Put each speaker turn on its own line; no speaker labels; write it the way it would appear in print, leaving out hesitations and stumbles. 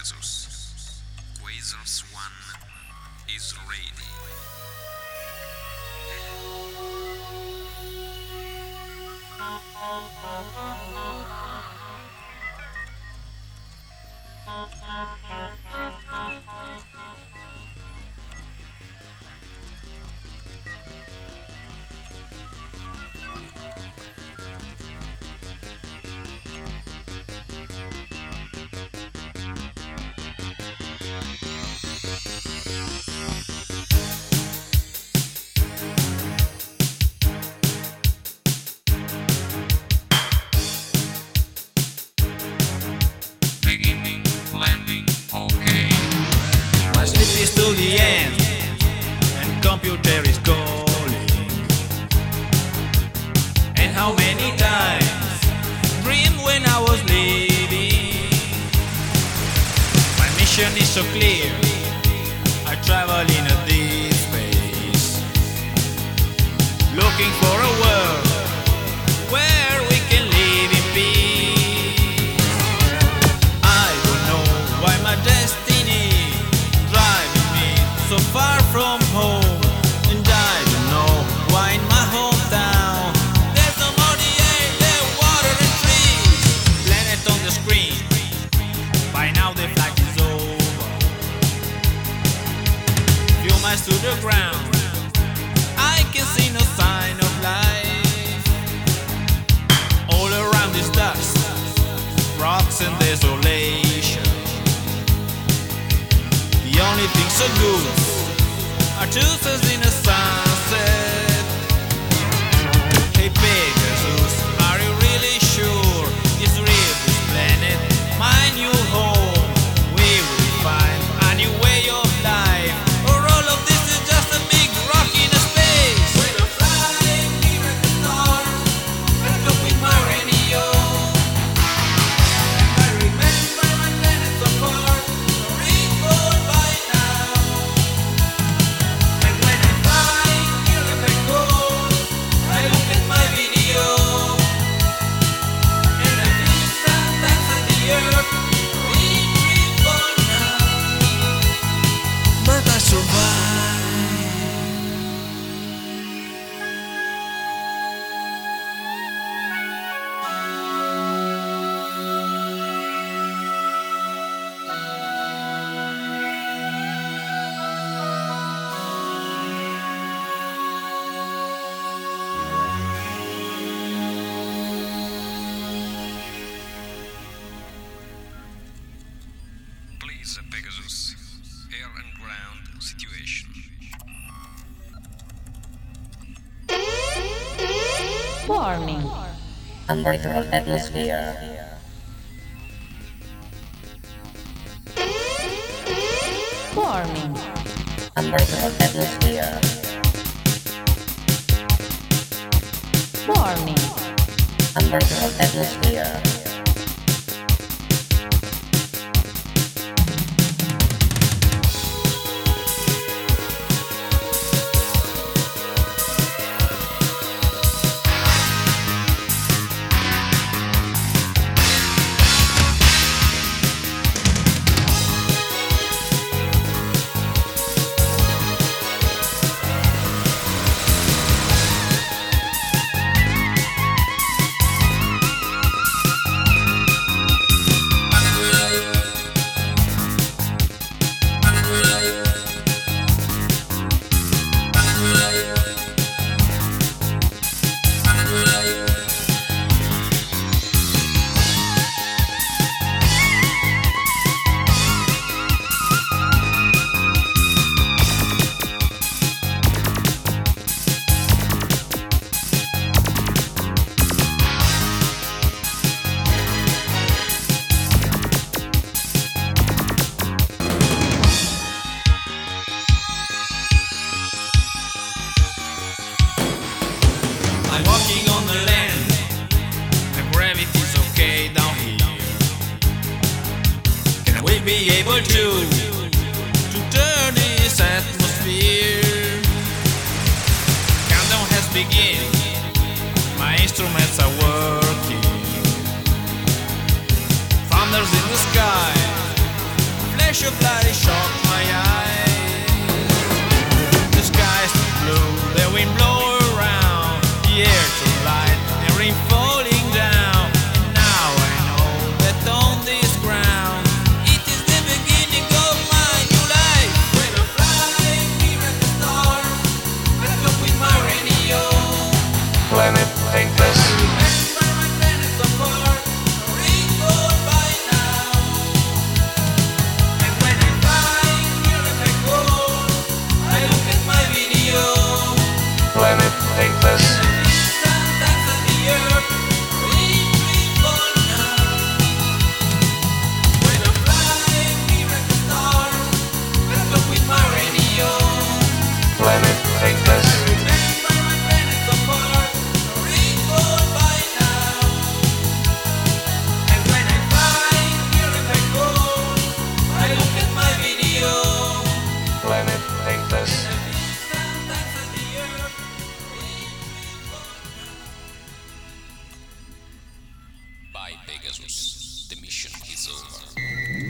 Pegasus. Quasars 1 is ready. Beginning, landing, okay.
My sleep is to the end, and computer is calling. And how many times dreamed when I was leaving? My mission is so clear. I travel in a deep space, looking for a world where we can live in peace. I don't know why my destiny driving me so far from home, and I don't know why in my hometown there's no more the air, the water and trees. Planet on the screen, by now the flight is over. Few miles to the ground, I can see no sign of life. All around is dust, rocks and desolation. The only thing so good are choosers in a sunset. Hey Pegasus, are you really sure it's real this planet? My new home, we will find a new way of life, or all of this is just a big rock in a space. When I'm flying near the stars, I look with my radio. I remember my planet so far, recalled by now. And when I'm flying near the black hole, I look at my video. And I feel sometimes that the earth is reborn now. But I survive.
Please, Pegasus. Air and ground situation.
Warning.
Unbreakable atmosphere.
Warning.
Unbreakable atmosphere.
Warning.
Unbreakable atmosphere.
I'm walking on the land, the gravity's okay down here. Can we be able to turn this atmosphere? Countdown has begun, my instruments are working. Thunders in the sky, flash of light shocked my eyes. The sky's too blue, the wind blow around, the air too light, and rain falling down. And now I know that on this ground it is the beginning of my new life. When I fly here at the stars, let's go with my radio.
Planet Paintless.
Remember my planet so far, rainbow by now. And when I fly here at the coast, I look at my video.
Planet Paintless.
Sometimes of the earth, rainbow now. When I fly here at the stars, let's go with my radio.
Planet Paintless.
Remember my planet so far, rainbow by now. And when I fly here at the coast, I look at my video.
Planet Paintless.
Sometimes of the earth, rainbow now.
By Pegasus, the mission is over.